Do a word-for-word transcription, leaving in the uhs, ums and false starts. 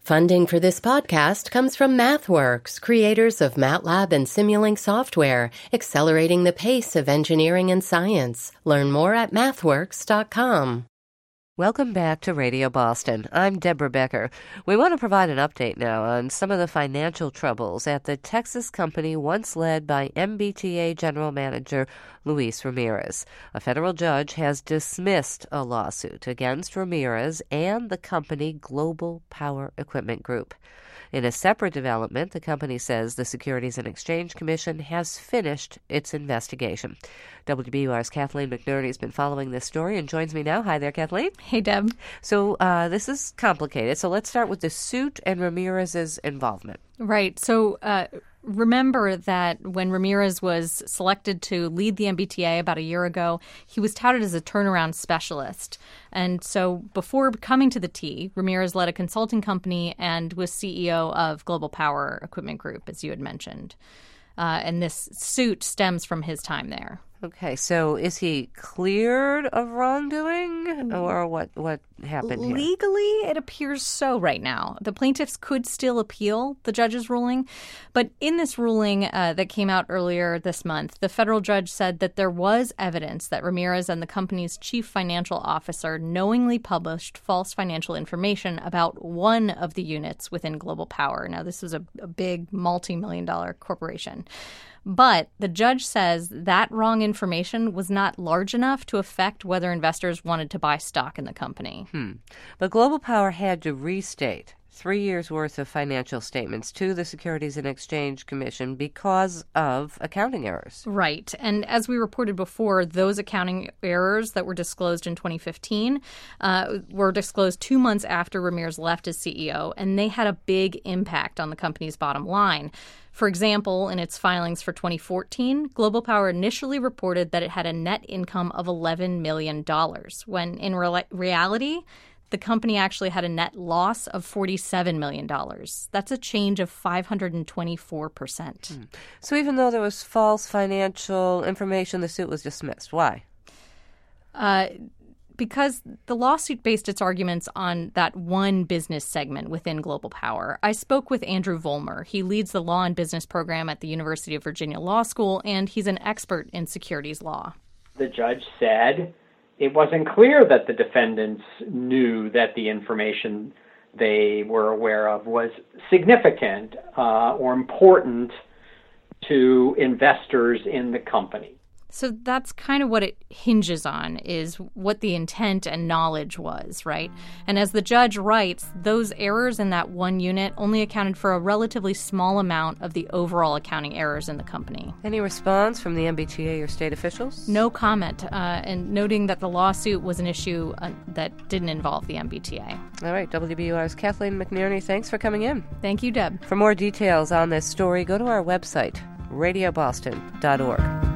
Funding for this podcast comes from MathWorks, creators of MATLAB and Simulink software, accelerating the pace of engineering and science. Learn more at mathworks dot com. Welcome back to Radio Boston. I'm Deborah Becker. We want to provide an update now on some of the financial troubles at the Texas company once led by M B T A General Manager Luis Ramirez. A federal judge has dismissed a lawsuit against Ramirez and the company Global Power Equipment Group. In a separate development, the company says the Securities and Exchange Commission has finished its investigation. W B U R's Kathleen McNerney has been following this story and joins me now. Hi there, Kathleen. Hey, Deb. So uh, this is complicated. So let's start with the suit and Ramirez's involvement. Right. So uh, remember that when Ramirez was selected to lead the M B T A about a year ago, he was touted as a turnaround specialist. And so before coming to the T, Ramirez led a consulting company and was C E O of Global Power Equipment Group, as you had mentioned. Uh, and this suit stems from his time there. Okay, so is he cleared of wrongdoing, or what, what happened here? Legally, it appears so right now. The plaintiffs could still appeal the judge's ruling, but in this ruling uh, that came out earlier this month, the federal judge said that there was evidence that Ramirez and the company's chief financial officer knowingly published false financial information about one of the units within Global Power. Now, this was a, a big multi-million dollar corporation. But the judge says that wrong information was not large enough to affect whether investors wanted to buy stock in the company. Hmm. But Global Power had to restate three years' worth of financial statements to the Securities and Exchange Commission because of accounting errors. Right. And as we reported before, those accounting errors that were disclosed in twenty fifteen uh, were disclosed two months after Ramirez left as C E O, and they had a big impact on the company's bottom line. For example, in its filings for twenty fourteen, Global Power initially reported that it had a net income of eleven million dollars, when in re- reality, the company actually had a net loss of forty-seven million dollars. That's a change of five hundred twenty-four percent. Hmm. So even though there was false financial information, the suit was dismissed. Why? Uh, because the lawsuit based its arguments on that one business segment within Global Power. I spoke with Andrew Vollmer. He leads the Law and Business program at the University of Virginia Law School, and he's an expert in securities law. The judge said it wasn't clear that the defendants knew that the information they were aware of was significant uh, or important to investors in the company. So that's kind of what it hinges on, is what the intent and knowledge was, right? And as the judge writes, those errors in that one unit only accounted for a relatively small amount of the overall accounting errors in the company. Any response from the M B T A or state officials? No comment, uh, and noting that the lawsuit was an issue uh, that didn't involve the M B T A. All right, W B U R's Kathleen McNerney, thanks for coming in. Thank you, Deb. For more details on this story, go to our website, radio boston dot org.